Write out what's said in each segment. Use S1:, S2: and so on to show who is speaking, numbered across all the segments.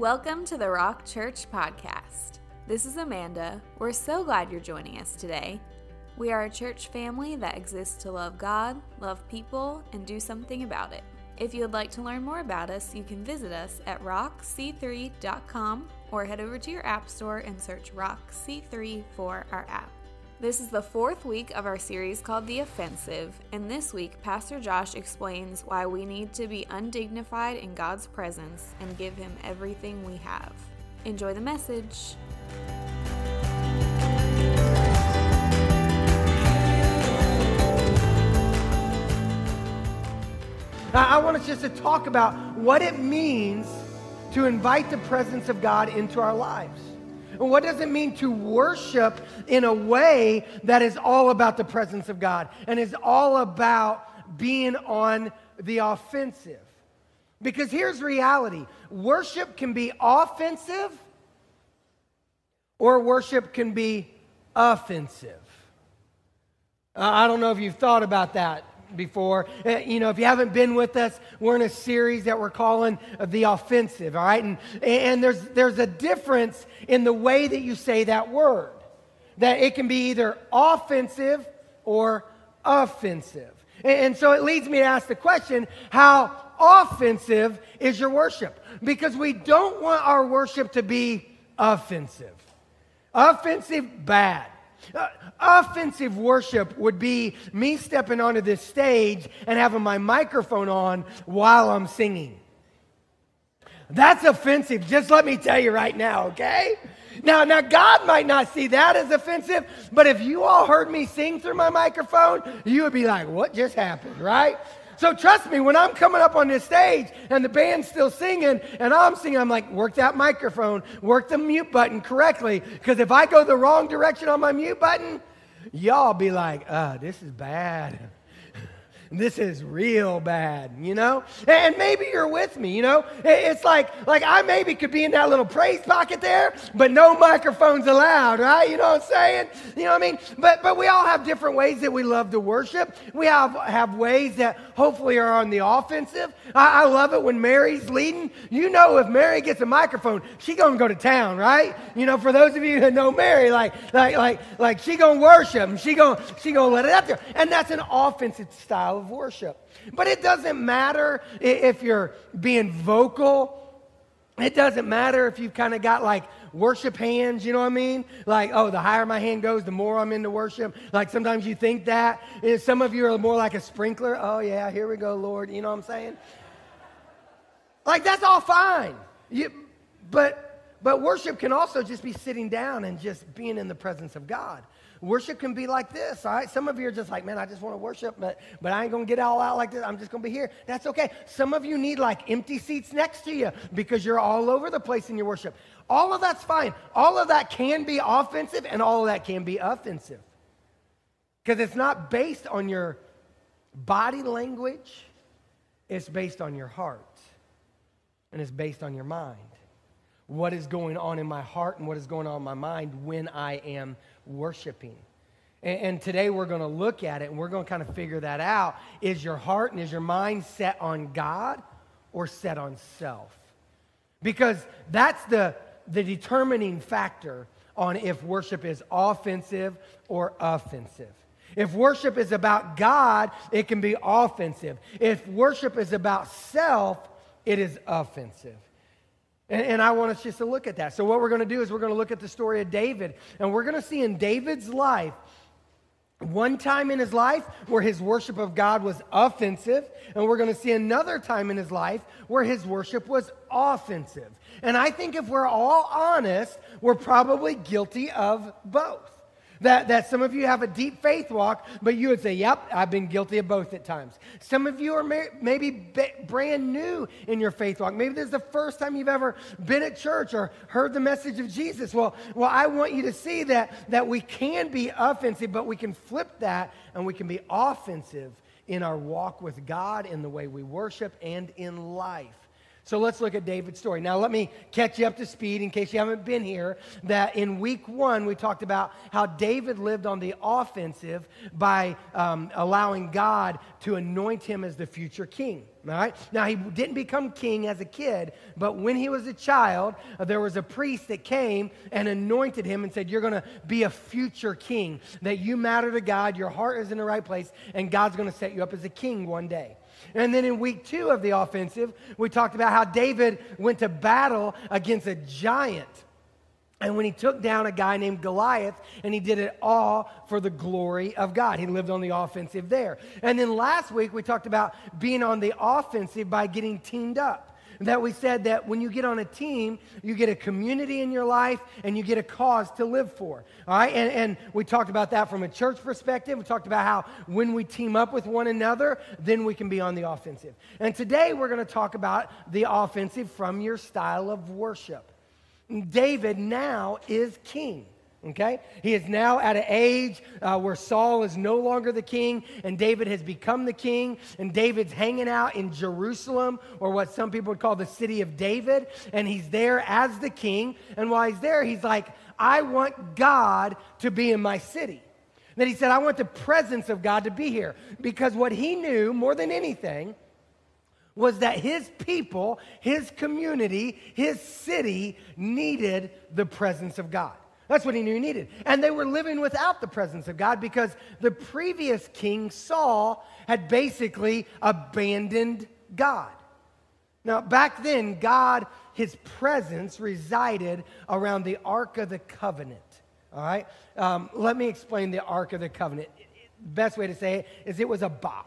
S1: Welcome to the Rock Church Podcast. This is Amanda. We're so glad you're joining us today. We are a church family that exists to love God, love people, and do something about it. If you would like to learn more about us, you can visit us at rockc3.com or head over to your app store and search Rock C3 for our app. This is the fourth week of our series called The Offensive, and this week, Pastor Josh explains why we need to be undignified in God's presence and give Him everything we have. Enjoy the message.
S2: I want us just to talk about what it means to invite the presence of God into our lives. And what does it mean to worship in a way that is all about the presence of God and is all about being on the offensive? Because here's reality. Worship can be offensive or worship can be offensive. I don't know if you've thought about that before. If you haven't been with us, we're in a series that we're calling The Offensive, all right? And there's a difference in the way that you say that word. That it can be either offensive or offensive. And so it leads me to ask the question, how offensive is your worship? Because we don't want our worship to be offensive. Offensive, bad. Offensive worship would be me stepping onto this stage and having my microphone on while I'm singing. That's offensive, just let me tell you right now, okay? Now God might not see that as offensive, but if you all heard me sing through my microphone, you would be like, what just happened, right? So trust me, when I'm coming up on this stage and the band's still singing and I'm singing, I'm like, work that microphone, work the mute button correctly. Because if I go the wrong direction on my mute button, y'all be like, this is bad. This is real bad, And maybe you're with me, It's like I maybe could be in that little praise pocket there, but no microphones allowed, right? You know what I'm saying? You know what I mean? But we all have different ways that we love to worship. We have ways that hopefully are on the offensive. I love it when Mary's leading. If Mary gets a microphone, she gonna go to town, right? For those of you who know Mary, like she gonna worship and she gonna let it out there. And that's an offensive style of worship. But it doesn't matter if you're being vocal. It doesn't matter if you've kind of got like worship hands, you know what I mean? Like, the higher my hand goes, the more I'm into worship. Like sometimes you think that. And some of you are more like a sprinkler. Oh yeah, here we go, Lord. You know what I'm saying? Like that's all fine. But worship can also just be sitting down and just being in the presence of God. Worship can be like this, all right? Some of you are just like, man, I just want to worship, but I ain't going to get all out like this. I'm just going to be here. That's okay. Some of you need like empty seats next to you because you're all over the place in your worship. All of that's fine. All of that can be offensive and all of that can be offensive. Because it's not based on your body language. It's based on your heart. And it's based on your mind. What is going on in my heart and what is going on in my mind when I am worshiping. And today we're going to look at it and we're going to kind of figure that out. Is your heart and is your mind set on God or set on self? Because that's the determining factor on if worship is offensive or offensive. If worship is about God, it can be offensive. If worship is about self, it is offensive. And I want us just to look at that. So what we're going to do is we're going to look at the story of David. And we're going to see in David's life, one time in his life where his worship of God was offensive. And we're going to see another time in his life where his worship was offensive. And I think if we're all honest, we're probably guilty of both. That some of you have a deep faith walk, but you would say, yep, I've been guilty of both at times. Some of you are maybe brand new in your faith walk. Maybe this is the first time you've ever been at church or heard the message of Jesus. Well, I want you to see that we can be offensive, but we can flip that and we can be offensive in our walk with God, in the way we worship, and in life. So let's look at David's story. Now, let me catch you up to speed in case you haven't been here, that in week 1, we talked about how David lived on the offensive by allowing God to anoint him as the future king. All right? Now, he didn't become king as a kid, but when he was a child, there was a priest that came and anointed him and said, you're going to be a future king, that you matter to God, your heart is in the right place, and God's going to set you up as a king one day. And then in week 2 of the offensive, we talked about how David went to battle against a giant. And when he took down a guy named Goliath, and he did it all for the glory of God. He lived on the offensive there. And then last week, we talked about being on the offensive by getting teamed up. That we said that when you get on a team, you get a community in your life and you get a cause to live for. All right, and we talked about that from a church perspective. We talked about how when we team up with one another, then we can be on the offensive. And today we're going to talk about the offensive from your style of worship. David now is king. Okay? He is now at an age where Saul is no longer the king, and David has become the king, and David's hanging out in Jerusalem, or what some people would call the city of David, and he's there as the king, and while he's there, he's like, I want God to be in my city. Then he said, I want the presence of God to be here, because what he knew more than anything was that his people, his community, his city needed the presence of God. That's what he knew he needed. And they were living without the presence of God because the previous king, Saul, had basically abandoned God. Now, back then, God, his presence resided around the Ark of the Covenant. All right? Let me explain the Ark of the Covenant. The best way to say it is it was a box.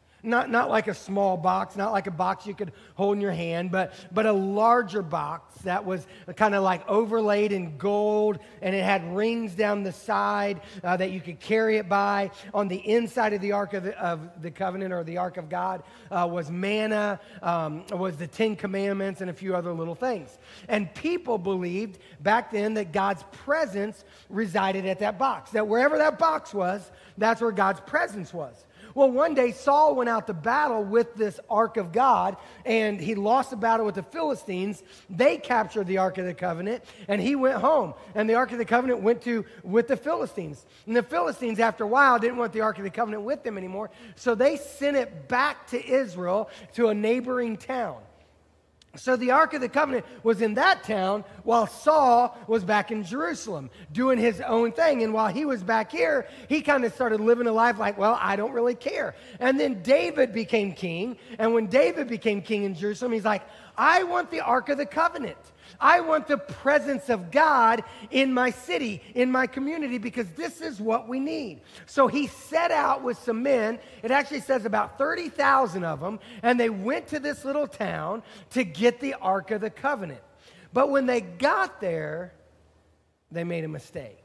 S2: Not like a small box, not like a box you could hold in your hand, but a larger box that was kind of like overlaid in gold, and it had rings down the side that you could carry it by. On the inside of the Ark of the Covenant, or the Ark of God, was manna, was the 10 Commandments, and a few other little things. And people believed back then that God's presence resided at that box, that wherever that box was, that's where God's presence was. Well, one day Saul went out to battle with this Ark of God, and he lost the battle with the Philistines. They captured the Ark of the Covenant, and he went home. And the Ark of the Covenant went with the Philistines. And the Philistines, after a while, didn't want the Ark of the Covenant with them anymore, so they sent it back to Israel, to a neighboring town. So the Ark of the Covenant was in that town while Saul was back in Jerusalem doing his own thing. And while he was back here, he kind of started living a life like, well, I don't really care. And then David became king. And when David became king in Jerusalem, he's like, I want the Ark of the Covenant. I want the presence of God in my city, in my community, because this is what we need. So he set out with some men. It actually says about 30,000 of them, and they went to this little town to get the Ark of the Covenant. But when they got there, they made a mistake.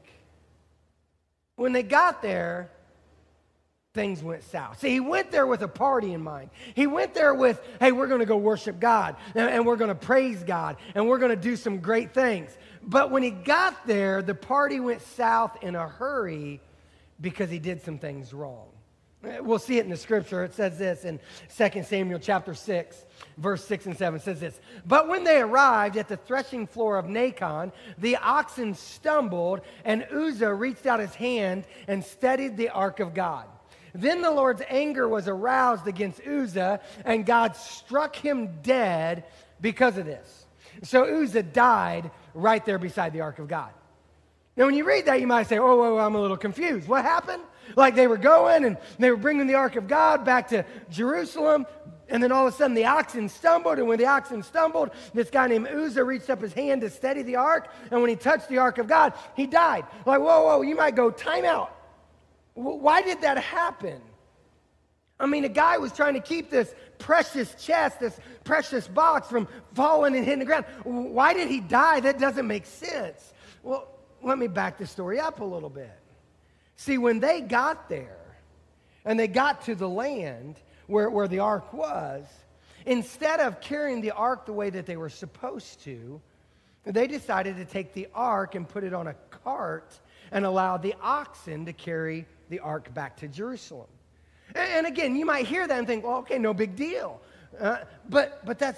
S2: When they got there, things went south. See, he went there with a party in mind. He went there with, hey, we're going to go worship God, and we're going to praise God, and we're going to do some great things. But when he got there, the party went south in a hurry because he did some things wrong. We'll see it in the scripture. It says this in 2 Samuel chapter 6, verse 6 and 7. It says this, but when they arrived at the threshing floor of Nacon, the oxen stumbled, and Uzzah reached out his hand and steadied the ark of God. Then the Lord's anger was aroused against Uzzah, and God struck him dead because of this. So Uzzah died right there beside the ark of God. Now, when you read that, you might say, oh, I'm a little confused. What happened? Like they were going, and they were bringing the ark of God back to Jerusalem, and then all of a sudden the oxen stumbled, and when the oxen stumbled, this guy named Uzzah reached up his hand to steady the ark, and when he touched the ark of God, he died. Like, whoa, you might go, time out. Why did that happen? I mean, a guy was trying to keep this precious chest, this precious box from falling and hitting the ground. Why did he die? That doesn't make sense. Well, let me back the story up a little bit. See, when they got there and they got to the land where the ark was, instead of carrying the ark the way that they were supposed to, they decided to take the ark and put it on a cart and allow the oxen to carry the ark back to Jerusalem. And again, you might hear that and think, well, okay, no big deal. But that's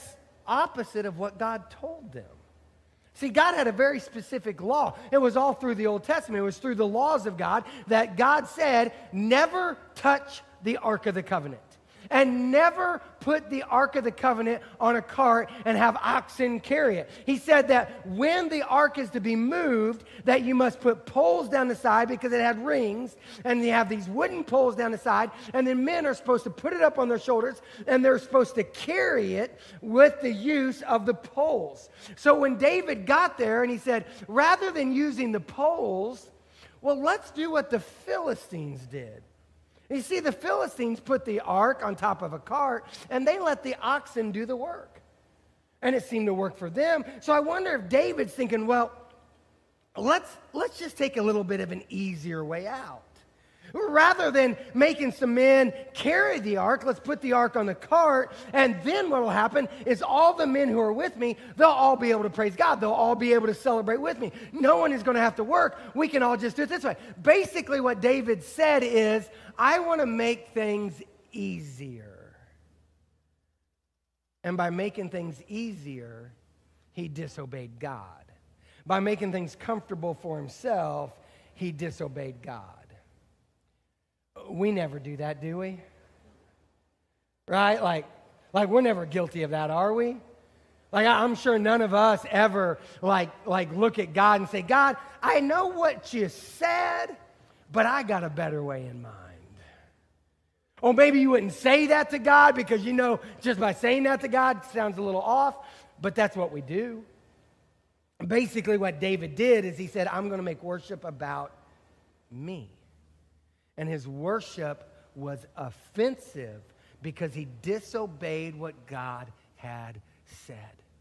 S2: opposite of what God told them. See, God had a very specific law. It was all through the Old Testament. It was through the laws of God that God said, never touch the Ark of the Covenant. And never put the Ark of the Covenant on a cart and have oxen carry it. He said that when the Ark is to be moved, that you must put poles down the side because it had rings, and you have these wooden poles down the side, and then men are supposed to put it up on their shoulders, and they're supposed to carry it with the use of the poles. So when David got there and he said, rather than using the poles, well, let's do what the Philistines did. You see, the Philistines put the ark on top of a cart, and they let the oxen do the work. And it seemed to work for them. So I wonder if David's thinking, well, let's just take a little bit of an easier way out. Rather than making some men carry the ark, let's put the ark on the cart, and then what will happen is all the men who are with me, they'll all be able to praise God. They'll all be able to celebrate with me. No one is going to have to work. We can all just do it this way. Basically, what David said is, I want to make things easier. And by making things easier, he disobeyed God. By making things comfortable for himself, he disobeyed God. We never do that, do we? Right? Like we're never guilty of that, are we? Like I'm sure none of us ever like look at God and say, God, I know what you said, but I got a better way in mind. Or maybe you wouldn't say that to God because you know just by saying that to God sounds a little off, but that's what we do. Basically what David did is he said, I'm going to make worship about me. And his worship was offensive because he disobeyed what God had said.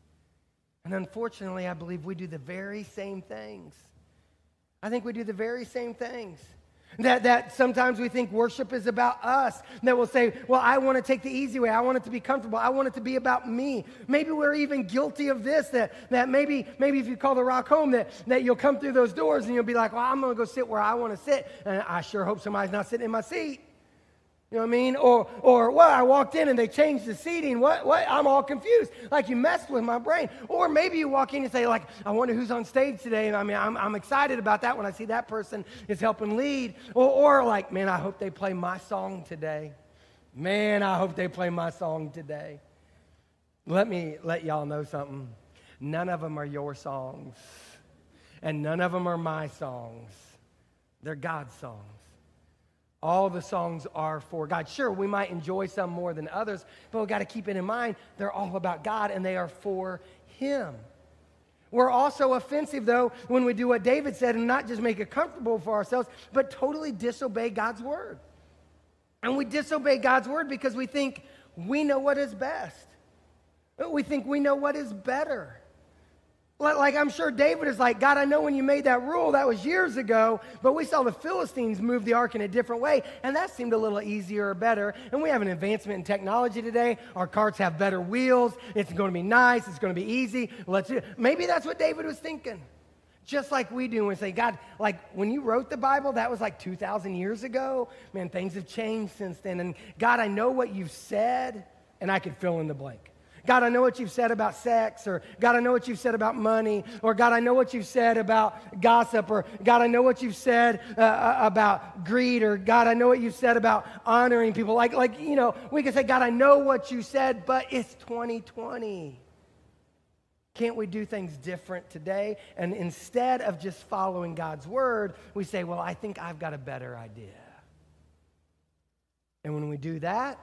S2: And unfortunately, I believe we do the very same things. I think we do the very same things. That sometimes we think worship is about us. That we'll say, well, I want to take the easy way. I want it to be comfortable. I want it to be about me. Maybe we're even guilty of this, that maybe if you call the Rock home, that you'll come through those doors and you'll be like, well, I'm going to go sit where I want to sit. And I sure hope somebody's not sitting in my seat. You know what I mean? Or well, I walked in and they changed the seating. What? I'm all confused. Like you messed with my brain. Or maybe you walk in and say, like, I wonder who's on stage today. And I mean, I'm excited about that when I see that person is helping lead. Or like, man, I hope they play my song today. Man, I hope they play my song today. Let me let y'all know something. None of them are your songs. And none of them are my songs. They're God's songs. All the songs are for God. Sure, we might enjoy some more than others, but we've got to keep it in mind, they're all about God and they are for Him. We're also offensive, though, when we do what David said and not just make it comfortable for ourselves, but totally disobey God's word. And we disobey God's word because we think we know what is best. We think we know what is better. Like I'm sure David is like, God, I know when you made that rule, that was years ago, but we saw the Philistines move the ark in a different way, and that seemed a little easier or better. And we have an advancement in technology today. Our carts have better wheels. It's going to be nice. It's going to be easy. Maybe that's what David was thinking. Just like we do when we say, God, like when you wrote the Bible, that was like 2,000 years ago. Man, things have changed since then. And God, I know what you've said, and I could fill in the blank. God, I know what you've said about sex, or God, I know what you've said about money, or God, I know what you've said about gossip, or God, I know what you've said about greed, or God, I know what you've said about honoring people. Like you know, we can say, God, I know what you said, but it's 2020. Can't we do things different today? And instead of just following God's word, we say, well, I think I've got a better idea. And when we do that,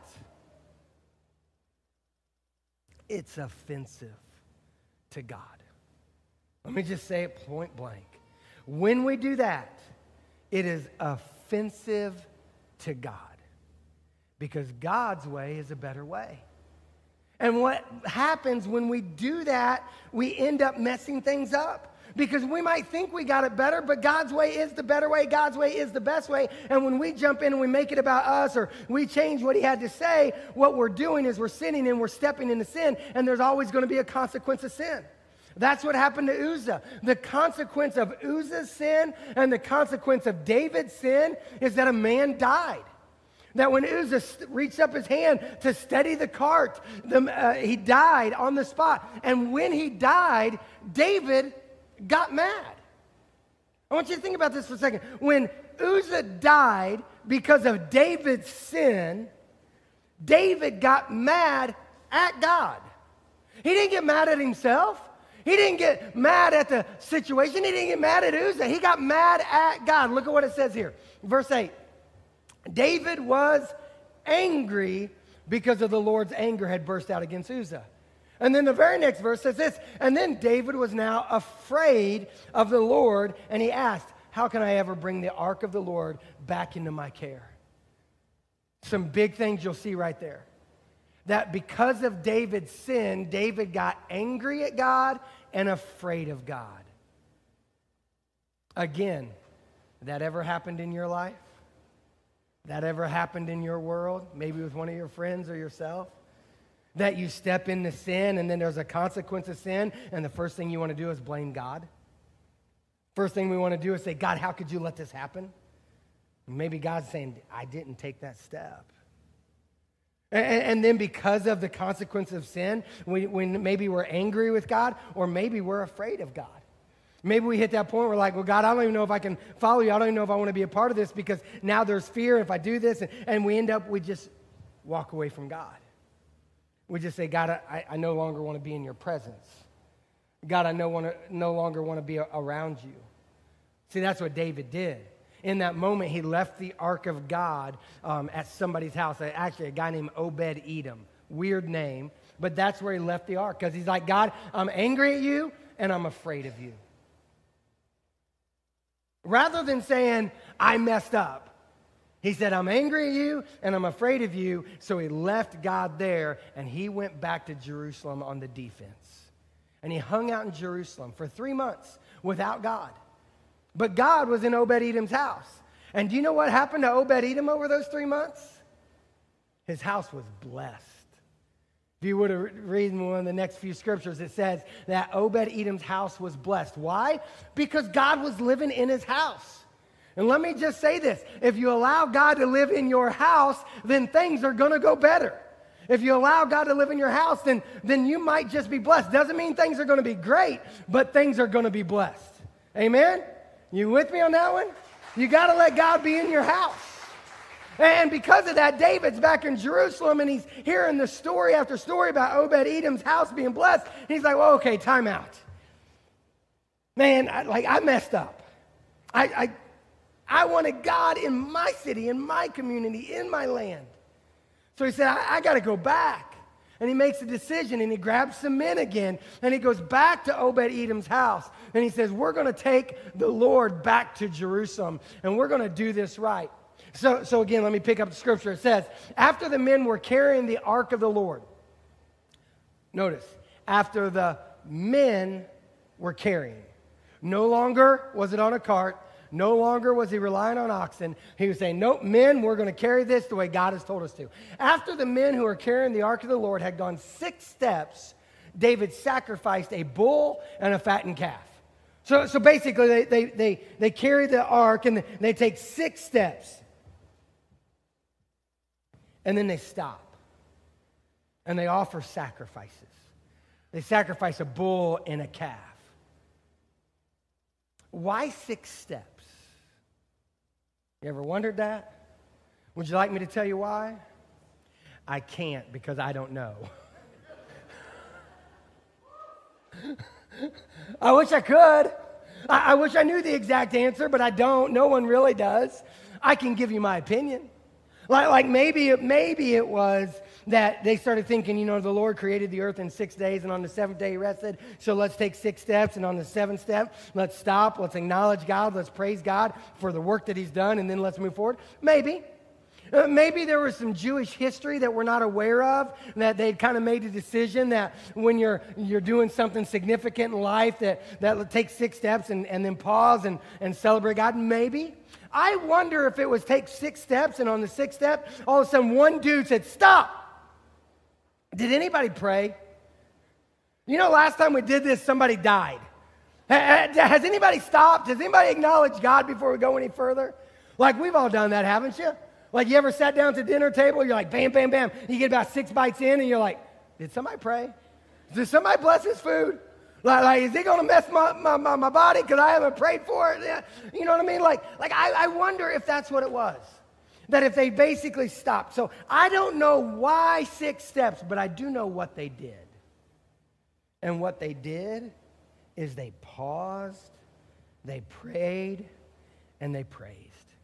S2: it's offensive to God. Let me just say it point blank. When we do that, it is offensive to God because God's way is a better way. And what happens when we do that, we end up messing things up. Because we might think we got it better, but God's way is the better way. God's way is the best way. And when we jump in and we make it about us or we change what he had to say, what we're doing is we're sinning and we're stepping into sin, and there's always going to be a consequence of sin. That's what happened to Uzzah. The consequence of Uzzah's sin and the consequence of David's sin is that a man died. That when Uzzah reached up his hand to steady the cart, he died on the spot. And when he died, David got mad. I want you to think about this for a second. When Uzzah died because of David's sin, David got mad at God. He didn't get mad at himself. He didn't get mad at the situation. He didn't get mad at Uzzah. He got mad at God. Look at what it says here. Verse 8. David was angry because of the Lord's anger had burst out against Uzzah. And then the very next verse says this, and then David was now afraid of the Lord, and he asked, how can I ever bring the ark of the Lord back into my care? Some big things you'll see right there. That because of David's sin, David got angry at God and afraid of God. Again, that ever happened in your life? That ever happened in your world? Maybe with one of your friends or yourself? That you step into sin and then there's a consequence of sin and the first thing you want to do is blame God? First thing we want to do is say, God, how could you let this happen? Maybe God's saying, I didn't take that step. And then because of the consequence of sin, maybe we're angry with God or maybe we're afraid of God. Maybe we hit that point where we're like, well, God, I don't even know if I can follow you. I don't even know if I want to be a part of this because now there's fear if I do this. And we just walk away from God. We just say, God, I no longer want to be in your presence. God, I no longer want to be around you. See, that's what David did. In that moment, he left the ark of God at somebody's house. Actually, a guy named Obed-Edom. Weird name. But that's where he left the ark because he's like, God, I'm angry at you and I'm afraid of you. Rather than saying, I messed up, he said, I'm angry at you and I'm afraid of you. So he left God there and he went back to Jerusalem on the defense. And he hung out in Jerusalem for 3 months without God. But God was in Obed-Edom's house. And do you know what happened to Obed-Edom over those 3 months? His house was blessed. If you were to read one of the next few scriptures, it says that Obed-Edom's house was blessed. Why? Because God was living in his house. And let me just say this. If you allow God to live in your house, then things are going to go better. If you allow God to live in your house, then you might just be blessed. Doesn't mean things are going to be great, but things are going to be blessed. Amen? You with me on that one? You got to let God be in your house. And because of that, David's back in Jerusalem, and he's hearing the story after story about Obed-Edom's house being blessed. And he's like, well, okay, time out. Man, I messed up. I wanted God in my city, in my community, in my land. So he said, I got to go back. And he makes a decision, and he grabs some men again, and he goes back to Obed-Edom's house. And he says, we're going to take the Lord back to Jerusalem, and we're going to do this right. So again, let me pick up the scripture. It says, after the men were carrying the ark of the Lord. Notice, after the men were carrying. No longer was it on a cart. No longer was he relying on oxen. He was saying, nope, men, we're going to carry this the way God has told us to. After the men who were carrying the ark of the Lord had gone 6 steps, David sacrificed a bull and a fattened calf. So basically, they carry the ark and they take 6 steps. And then they stop. And they offer sacrifices. They sacrifice a bull and a calf. Why 6 steps? You ever wondered that? Would you like me to tell you why? I can't because I don't know. I wish I could. I wish I knew the exact answer, but I don't. No one really does. I can give you my opinion. Like maybe it was that they started thinking, the Lord created the earth in 6 days, and on the 7th day he rested, so let's take 6 steps, and on the 7th step, let's stop, let's acknowledge God, let's praise God for the work that he's done, and then let's move forward. Maybe. Maybe there was some Jewish history that we're not aware of, that they'd kind of made a decision that when you're doing something significant in life, that take 6 steps and then pause and celebrate God. Maybe. I wonder if it was take 6 steps, and on the 6th step, all of a sudden one dude said, stop. Did anybody pray? Last time we did this, somebody died. Has anybody stopped? Has anybody acknowledged God before we go any further? Like, we've all done that, haven't you? Like you ever sat down at the dinner table, you're like, bam, bam, bam. You get about 6 bites in and you're like, did somebody pray? Did somebody bless this food? Like is it going to mess my body because I haven't prayed for it? Yeah. You know what I mean? Like I wonder if that's what it was. That if they basically stopped. So I don't know why 6 steps, but I do know what they did. And what they did is they paused, they prayed, and they praised.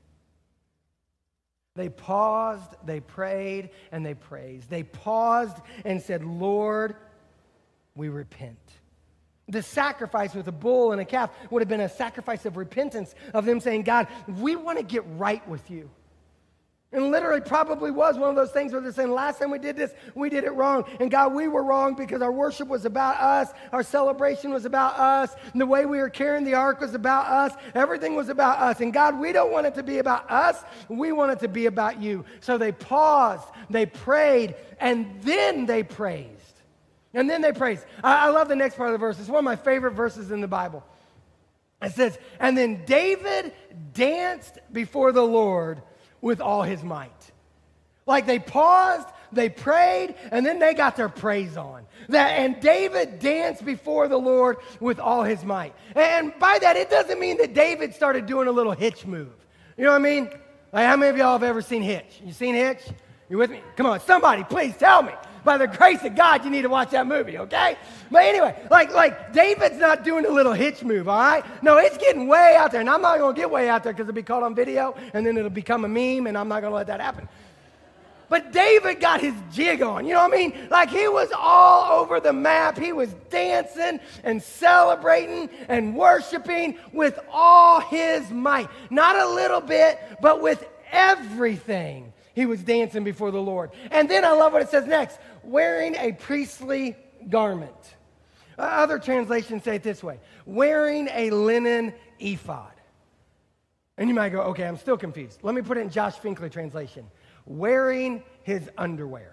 S2: They paused, they prayed, and they praised. They paused and said, Lord, we repent. The sacrifice with a bull and a calf would have been a sacrifice of repentance, of them saying, God, we want to get right with you. And literally probably was one of those things where they're saying, last time we did this, we did it wrong. And God, we were wrong because our worship was about us. Our celebration was about us. And the way we were carrying the ark was about us. Everything was about us. And God, we don't want it to be about us. We want it to be about you. So they paused, they prayed, and then they praised. And then they praised. I love the next part of the verse. It's one of my favorite verses in the Bible. It says, and then David danced before the Lord with all his might. Like they paused, they prayed, and then they got their praise on. And David danced before the Lord with all his might. And by that, it doesn't mean that David started doing a little Hitch move. You know what I mean? Like how many of y'all have ever seen Hitch? You seen Hitch? You with me? Come on, somebody, please tell me. By the grace of God, you need to watch that movie, okay? But anyway, like David's not doing a little Hitch move, all right? No, it's getting way out there, and I'm not going to get way out there because it'll be caught on video, and then it'll become a meme, and I'm not going to let that happen. But David got his jig on, you know what I mean? Like he was all over the map. He was dancing and celebrating and worshiping with all his might. Not a little bit, but with everything. He was dancing before the Lord. And then I love what it says next, wearing a priestly garment. Other translations say it this way, wearing a linen ephod. And you might go, okay, I'm still confused. Let me put it in Josh Finkley translation. Wearing his underwear.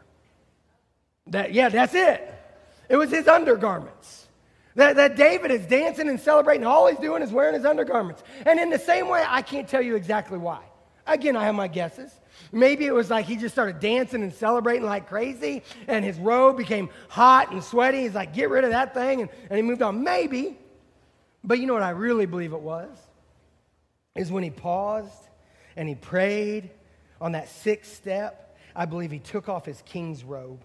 S2: That's it. It was his undergarments. That David is dancing and celebrating. All he's doing is wearing his undergarments. And in the same way, I can't tell you exactly why. Again, I have my guesses. Maybe it was like he just started dancing and celebrating like crazy, and his robe became hot and sweaty. He's like, get rid of that thing, and he moved on. Maybe. But you know what I really believe it was? Is when he paused and he prayed on that 6th step, I believe he took off his king's robe.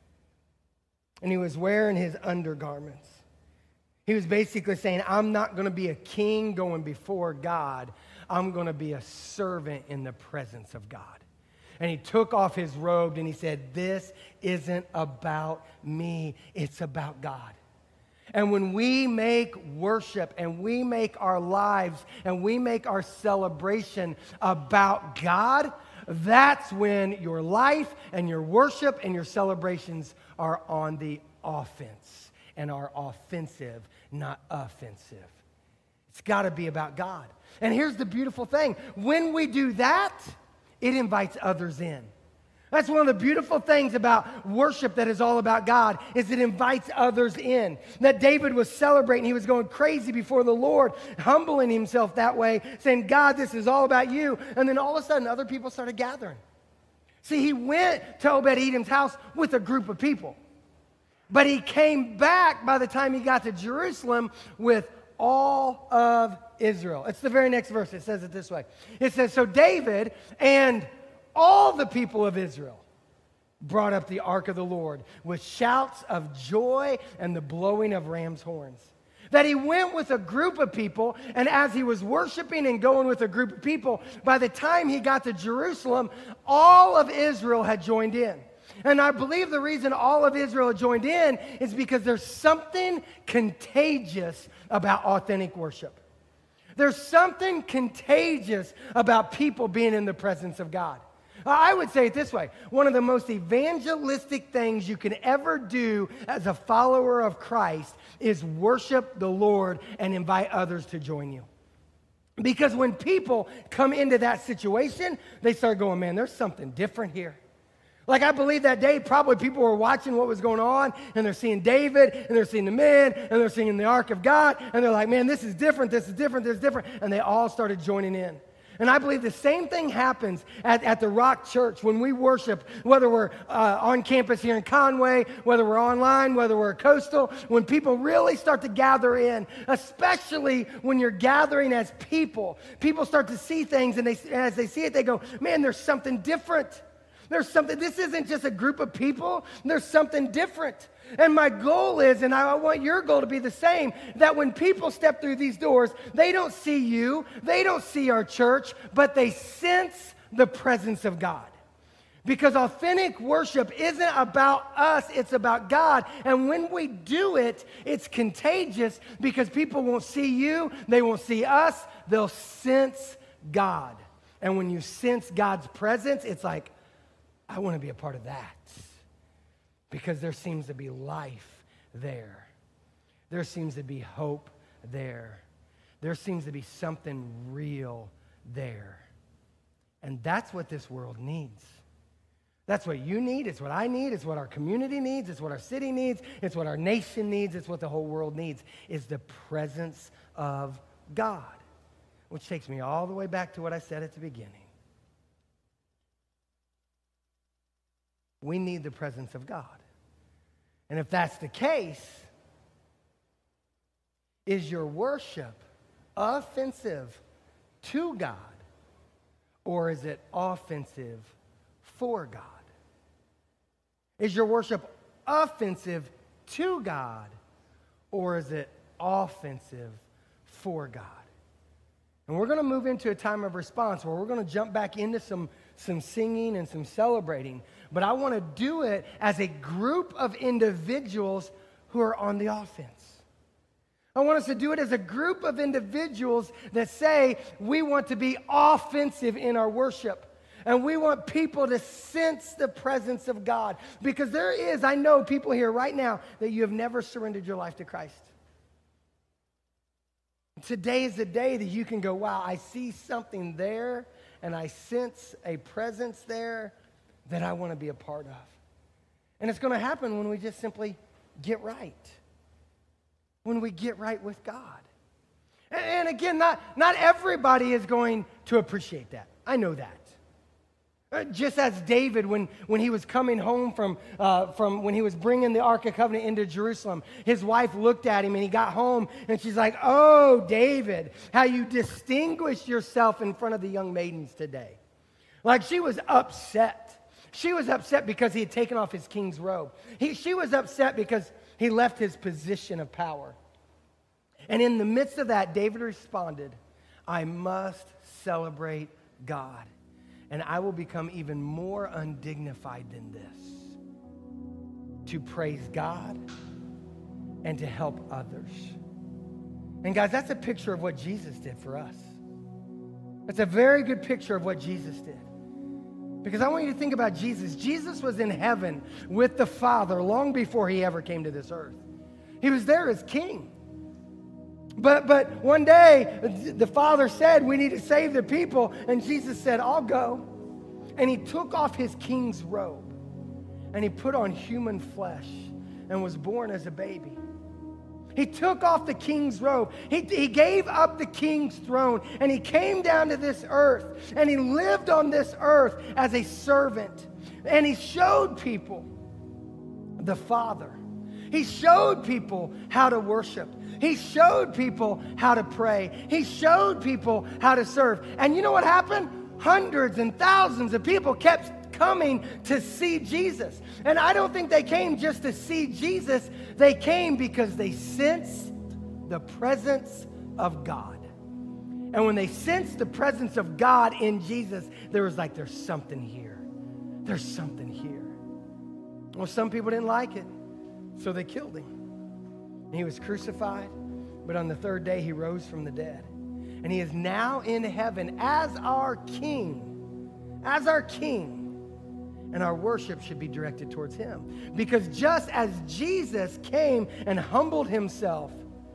S2: And he was wearing his undergarments. He was basically saying, I'm not going to be a king going before God. I'm going to be a servant in the presence of God. And he took off his robe and he said, this isn't about me, it's about God. And when we make worship and we make our lives and we make our celebration about God, that's when your life and your worship and your celebrations are on the offense and are offensive, not offensive. It's got to be about God. And here's the beautiful thing. When we do that, it invites others in. That's one of the beautiful things about worship that is all about God, is it invites others in. That David was celebrating. He was going crazy before the Lord, humbling himself that way, saying, God, this is all about you. And then all of a sudden, other people started gathering. See, he went to Obed-Edom's house with a group of people. But he came back by the time he got to Jerusalem with all of Israel. It's the very next verse. It says it this way. It says, so David and all the people of Israel brought up the ark of the Lord with shouts of joy and the blowing of ram's horns. That he went with a group of people, and as he was worshiping and going with a group of people, by the time he got to Jerusalem, all of Israel had joined in. And I believe the reason all of Israel had joined in is because there's something contagious about authentic worship. There's something contagious about people being in the presence of God. I would say it this way. One of the most evangelistic things you can ever do as a follower of Christ is worship the Lord and invite others to join you. Because when people come into that situation, they start going, man, there's something different here. Like I believe that day probably people were watching what was going on, and they're seeing David, and they're seeing the men, and they're seeing the ark of God, and they're like, man, this is different, this is different, this is different. And they all started joining in. And I believe the same thing happens at the Rock Church when we worship, whether we're on campus here in Conway, whether we're online, whether we're coastal, when people really start to gather in, especially when you're gathering as people start to see things, and as they see it, they go, man, there's something different. This isn't just a group of people, there's something different. And my goal is, and I want your goal to be the same, that when people step through these doors, they don't see you, they don't see our church, but they sense the presence of God. Because authentic worship isn't about us, it's about God. And when we do it, it's contagious because people won't see you, they won't see us, they'll sense God. And when you sense God's presence, it's like, I want to be a part of that. Because there seems to be life there. There seems to be hope there. There seems to be something real there. And that's what this world needs. That's what you need. It's what I need. It's what our community needs. It's what our city needs. It's what our nation needs. It's what the whole world needs, is the presence of God. Which takes me all the way back to what I said at the beginning. We need the presence of God. And if that's the case, is your worship offensive to God, or is it offensive for God? Is your worship offensive to God, or is it offensive for God? And we're going to move into a time of response where we're going to jump back into some singing and some celebrating. But I want to do it as a group of individuals who are on the offense. I want us to do it as a group of individuals that say we want to be offensive in our worship. And we want people to sense the presence of God. Because I know people here right now that you have never surrendered your life to Christ. Today is the day that you can go, wow, I see something there, and I sense a presence there that I want to be a part of. And it's going to happen when we just simply get right. When we get right with God. And again, not everybody is going to appreciate that. I know that. Just as David, when he was coming home from when he was bringing the Ark of Covenant into Jerusalem, his wife looked at him and he got home and she's like, oh, David, how you distinguished yourself in front of the young maidens today. Like, she was upset. She was upset because he had taken off his king's robe. She was upset because he left his position of power. And in the midst of that, David responded, I must celebrate God. And I will become even more undignified than this, to praise God and to help others. And guys, that's a picture of what Jesus did for us. That's a very good picture of what Jesus did. Because I want you to think about Jesus. Jesus was in heaven with the Father long before he ever came to this earth. He was there as king. But one day, the Father said, we need to save the people. And Jesus said, I'll go. And he took off his king's robe. And he put on human flesh and was born as a baby. He took off the king's robe. He gave up the king's throne. And he came down to this earth. And he lived on this earth as a servant. And he showed people the Father. He showed people how to worship. He showed people how to pray. He showed people how to serve. And you know what happened? Hundreds and thousands of people kept coming to see Jesus. And I don't think they came just to see Jesus. They came because they sensed the presence of God. And when they sensed the presence of God in Jesus, there was like, there's something here. There's something here. Well, some people didn't like it, so they killed him. He was crucified, but on the third day he rose from the dead. And he is now in heaven as our King. As our King. And our worship should be directed towards him. Because just as Jesus came and humbled himself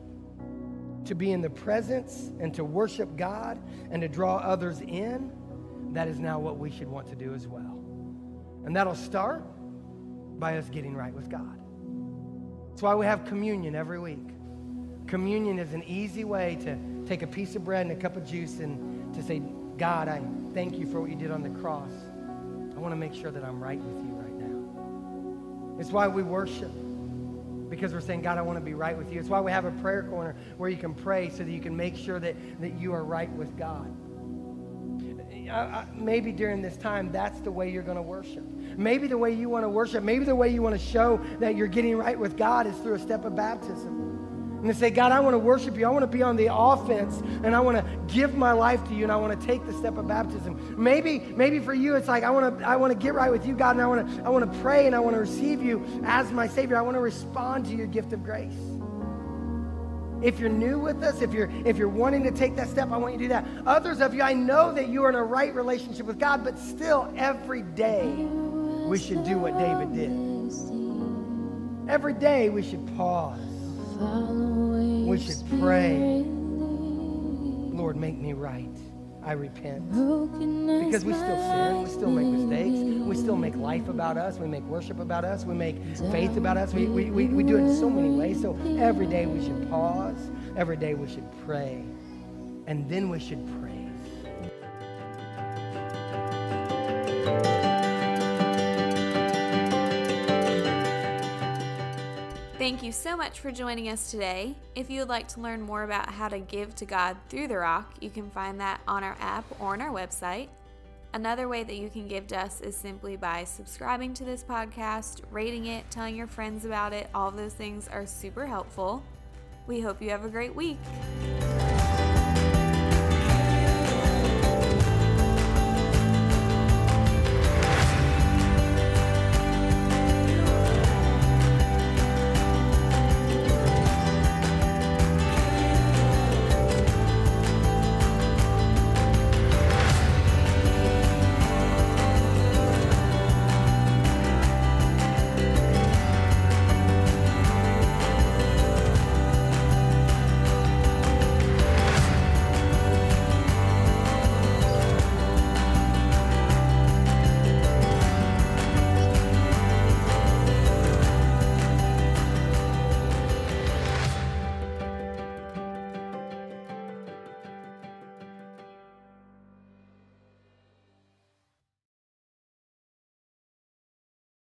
S2: to be in the presence and to worship God and to draw others in, that is now what we should want to do as well. And that'll start by us getting right with God. That's why we have communion every week. Communion is an easy way to take a piece of bread and a cup of juice and to say, God, I thank you for what you did on the cross. I want to make sure that I'm right with you right now. It's why we worship, because we're saying, God, I want to be right with you. It's why we have a prayer corner where you can pray so that you can make sure that you are right with God. Maybe during this time, that's the way you're going to worship. Maybe the way you want to worship, maybe the way you want to show that you're getting right with God is through a step of baptism. And to say, God, I want to worship you. I want to be on the offense, and I want to give my life to you, and I want to take the step of baptism. Maybe for you, it's like, I want to get right with you, God, and I want to pray, and I want to receive you as my Savior. I want to respond to your gift of grace. If you're new with us, if you're wanting to take that step, I want you to do that. Others of you, I know that you are in a right relationship with God, but still every day we should do what David did. Every day we should pause. We should pray. Lord, make me right. I repent. Because we still sin. We still make mistakes. We still make life about us. We make worship about us. We make faith about us. We do it in so many ways. So every day we should pause. Every day we should pray. And then we should praise.
S1: Thank you so much for joining us today. If you would like to learn more about how to give to God through the Rock, you can find that on our app or on our website. Another way that you can give to us is simply by subscribing to this podcast, rating it, telling your friends about it. All of those things are super helpful. We hope you have a great week.